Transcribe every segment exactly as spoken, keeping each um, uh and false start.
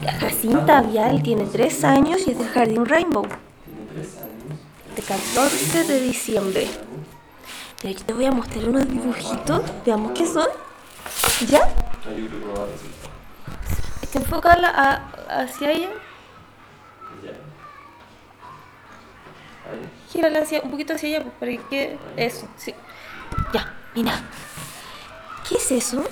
Jacinta Vial tiene tres años y es del Jardín Rainbow. De catorce de diciembre. Y aquí te voy a mostrar unos dibujitos. Veamos qué son. ¿Ya? ¿Te enfoca la, a, hacia ella? Gírala hacia, un poquito hacia allá, pues, para que... Eso, sí. Ya, mira. ¿Qué es eso?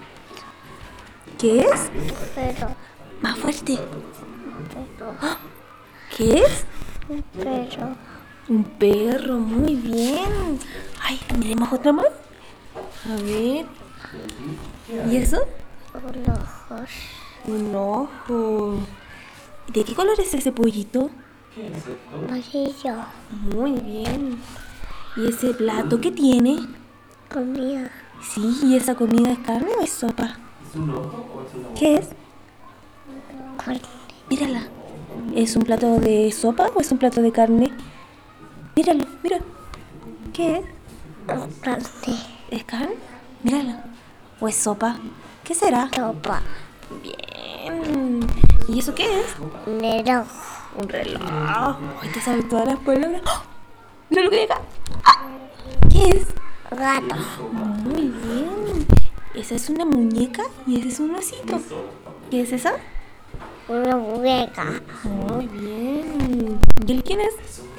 ¿Qué es? Perro. Más fuerte. Perro. ¿Qué es? Un perro. Un perro, muy bien. Ay, miremos otra más. A ver. ¿Y eso? Con ojos. Un ojo. ¿De qué color es ese pollito? Amarillo. Muy bien. ¿Y ese plato qué tiene? Comida. Sí, ¿y esa comida es carne o es sopa? ¿Qué es? Carne. Mírala. ¿Es un plato de sopa o es un plato de carne? Míralo, mira. ¿Qué es? Carne. ¿Es carne? Mírala. ¿O es sopa? ¿Qué será? Sopa. Bien. ¿Y eso qué es? Reloj. Un reloj. Ay, te sabes todas las palabras. ¡Oh! Mira lo que hay acá. ¡Ah! ¿Qué es? Gato. Muy bien. Esa es una muñeca y ese es un osito. ¿Qué es esa? Una muñeca. Muy bien. ¿Y él quién es?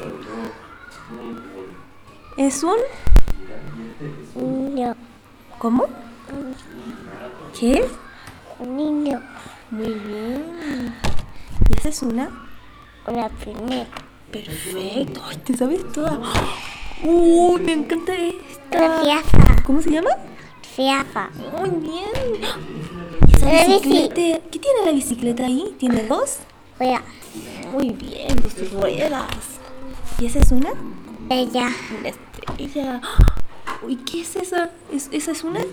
¿Es un? Un niño. ¿Cómo? ¿Qué es? Un niño. Muy bien. ¿Y esa es una? Una primera. Perfecto. Ay, te sabes toda. ¡Uh! Me encanta Una esta. fiafa. ¿Cómo se llama? Fiafa. Muy bien. ¿Y esa Una bici. bicicleta? ¿Qué tiene la bicicleta ahí? ¿Tiene dos? Mira. Muy bien, dos ruedas. ¿Y esa es una? Ella. Una estrella. Uy, ¿qué es esa? ¿Es, ¿Esa es una?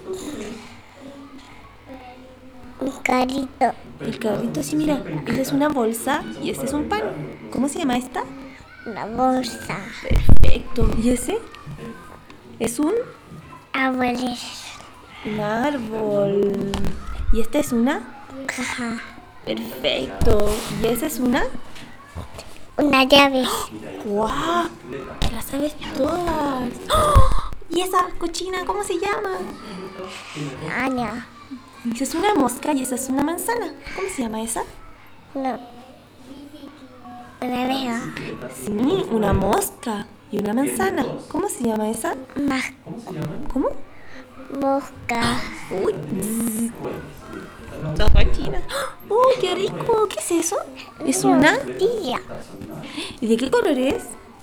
Un carrito. El carrito, sí, mira. Esa es una bolsa y este es un pan. ¿Cómo se llama esta? Una bolsa. Perfecto. ¿Y ese? Es un, Árboles. un árbol. ¿Y esta es una? Caja. Perfecto. ¿Y esa es una? Una llave. ¡Guau! ¡Te las sabes todas! ¡Oh! ¿Y esa cochina cómo se llama? Aña. Esa es una mosca y esa es una manzana. ¿Cómo se llama esa? Una. Una abeja. Sí, una mosca y una manzana. ¿Cómo se llama esa? Una ¿Cómo? mosca. Uy, bzz. Dos cochinas. ¡Uy, qué rico! ¿Qué es eso? ¿Es una? Tía. ¿Y de qué color es?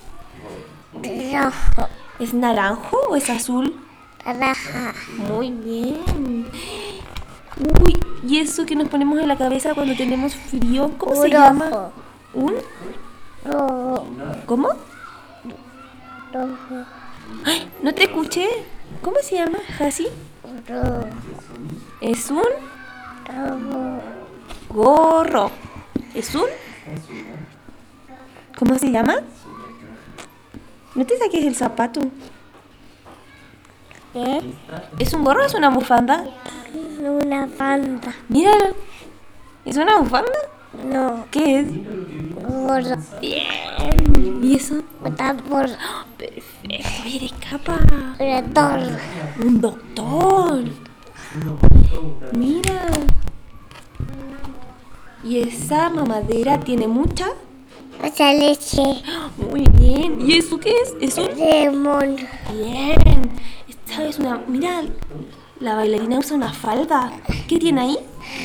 Rojo. ¿Es naranjo o es azul? Naranja. Muy bien. Uy, ¿y eso que nos ponemos en la cabeza cuando tenemos frío? ¿Cómo se Un llama? ojo. ¿Un? Rojo. ¿Cómo? Rojo. Ay, no te escuché. ¿Cómo se llama, Jasi? Rojo. Es un Rojo. gorro. ¿Es un? ¿Cómo se llama? No te saques el zapato. ¿Qué? ¿Es un gorro o es una bufanda? Una panda. Míralo. ¿Es una bufanda? No. ¿Qué es? Gordo. Bien. ¿Y eso? Una bolsa. Perfecto. Eres capaz. Una torre. Un doctor. Mira. ¿Y esa mamadera tiene mucha? Mucha leche. Muy bien. ¿Y eso qué es? ¿Es un? Limón. Bien. Esta es una... Mira, la bailarina usa una falda. ¿Qué tiene ahí?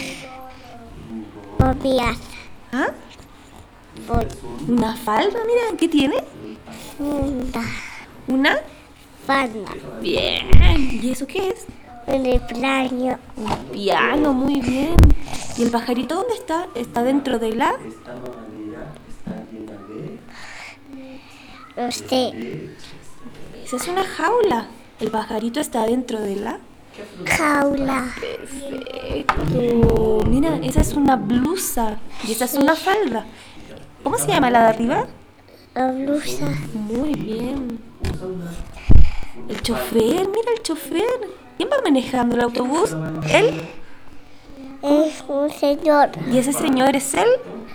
Copias. ¿Ah? Una falda, mira. ¿Qué tiene? Funda. ¿Una? Panda. Bien. ¿Y eso qué es? Un plano. Un piano, muy bien. ¿Y el pajarito dónde está? ¿Está dentro de la...? No sé. Esa es una jaula. El pajarito está dentro de la... Jaula. Perfecto. Mira, esa es una blusa y esa es una falda. ¿Cómo se llama la de arriba? La blusa. Muy bien. El chofer, mira el chofer. ¿Quién va manejando el autobús? ¿Él? Es un señor. ¿Y ese señor es él?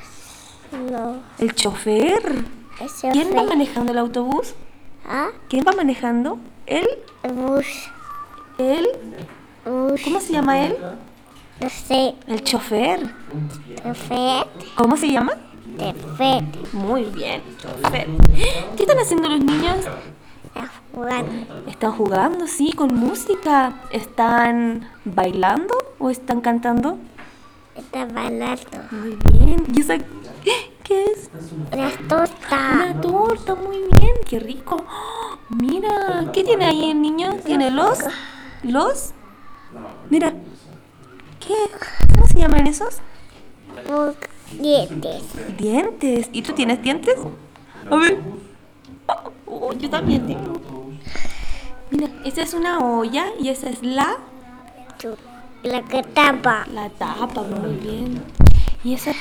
No. ¿El chofer? Ese ¿Quién va fue- manejando el autobús? ¿Ah? ¿Quién va manejando? ¿Él? El bus. ¿Él? Bus. ¿Cómo se llama él? No sé. El chofer. De fe. ¿Cómo se llama? De fe. Muy bien, chofer. ¿Qué están haciendo los niños? Está jugando. ¿Están jugando? Sí, con música. ¿Están bailando o están cantando? Está bailando. Muy bien. ¿Y esa qué es? Una torta. Una torta, muy bien. Qué rico. ¡Oh! Mira, ¿qué tiene ahí el niño? ¿Tiene los? ¿Los? Mira. ¿Qué? ¿Cómo se llaman esos? Con dientes. Dientes. ¿Y tú tienes dientes? A ver. Oh, yo también tengo. Mira, esa es una olla y esa es la, Su- La que tapa. la tapa, muy bien. Y esa,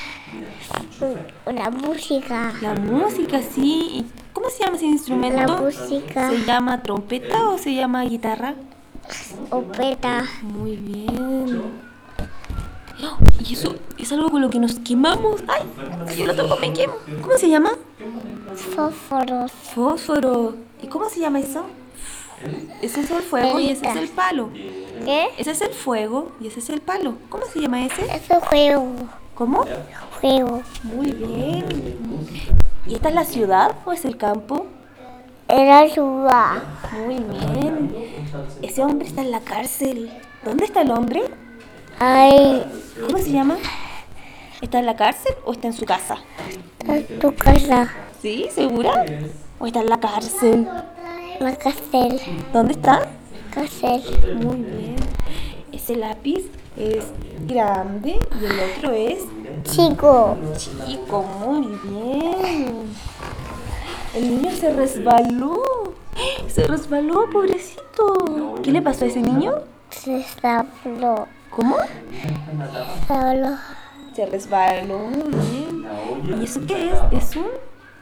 Una música. la música, sí. ¿Y cómo se llama ese instrumento? La música. ¿Se llama trompeta o se llama guitarra? Opeta. Muy bien. ¡Oh! Y eso es algo con lo que nos quemamos. ¡Ay! Si yo lo toco me quemo. ¿Cómo se llama? Fósforos. Fósforo. ¿Y cómo se llama eso? Ese es el fuego y ese es el palo. ¿Qué? Ese es el fuego y ese es el palo. ¿Cómo se llama ese? Es un juego. ¿Cómo? Juego. Muy bien. ¿Y esta es la ciudad o es el campo? Era ciudad. Muy bien. Ese hombre está en la cárcel. ¿Dónde está el hombre? Ay, ¿Cómo se llama? ¿Está en la cárcel o está en su casa? en tu casa. ¿Sí? ¿Segura? ¿O está en la cárcel? La cárcel. ¿Dónde está? Cárcel. Muy bien. Ese lápiz es grande y el otro es Chico. chico. Muy bien. El niño se resbaló. Se resbaló, pobrecito. ¿Qué le pasó a ese niño? Se habló. ¿Cómo? Se habló. Se resbaló. Muy bien. ¿Y eso qué es? ¿Es un?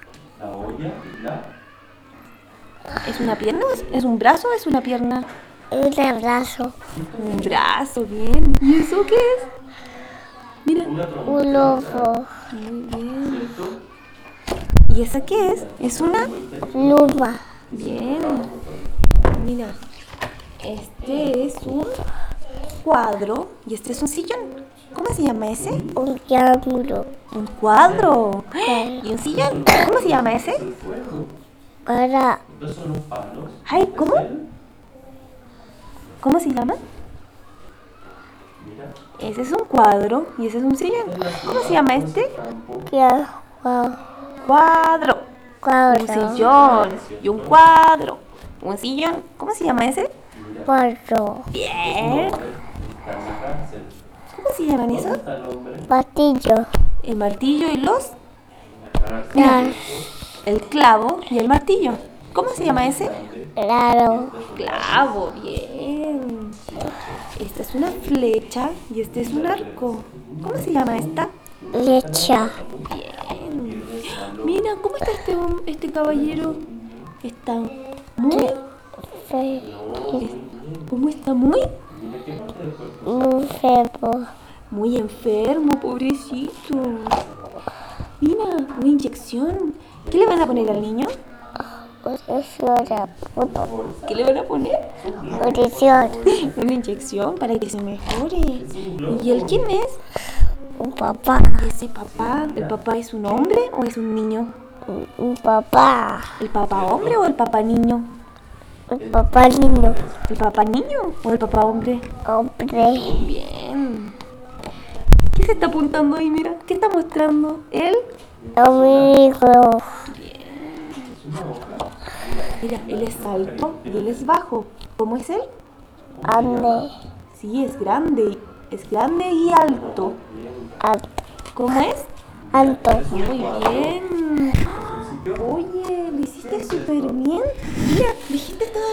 ¿Es una pierna? ¿Es un brazo o es una pierna? Un abrazo. Un brazo, bien. ¿Y eso qué es? Mira. Un lobo. Muy bien. ¿Y esa qué es? ¿Es una? Luma. Bien. Mira. Este es un cuadro y este es un sillón. ¿Cómo se llama ese? Un triángulo. Un cuadro. ¿Y un sillón? ¿Cómo se llama ese? Para Ay, ¿cómo? ¿Cómo se llama? Ese es un cuadro y ese es un sillón. ¿Cómo se llama este? que Cuadro. Un cuadro. sillón y un cuadro. Un sillón. ¿Cómo se llama ese? Cuadro. Bien. ¿Cómo se llaman esos? Patillo. El martillo y los... Claro. El clavo y el martillo. ¿Cómo se llama ese? Claro. Clavo, bien. Esta es una flecha y este es un arco. ¿Cómo se llama esta? Lecha. Bien. Mira, ¿cómo está este, hom- este caballero? Está muy... Fe- ¿Cómo está muy? Un febo. Muy enfermo, pobrecito. Mira, una inyección. ¿Qué le van a poner al niño? Posición. ¿Qué le van a poner? Posición. Una inyección para que se mejore. ¿Y él quién es? Un papá. ¿Ese papá? ¿El papá es un hombre o es un niño? Un- Un papá. ¿El papá hombre o el papá niño? Un papá niño. ¿El papá niño o el papá hombre? Hombre. Bien. ¿Qué se está apuntando ahí? Mira, ¿qué está mostrando? ¿Él? Amigo. Mira, él es alto y él es bajo. ¿Cómo es él? Ande. Sí, es grande. Es grande y alto. Alto. ¿Cómo es? Alto. Muy bien. Oye, lo hiciste súper bien. Mira, dijiste todo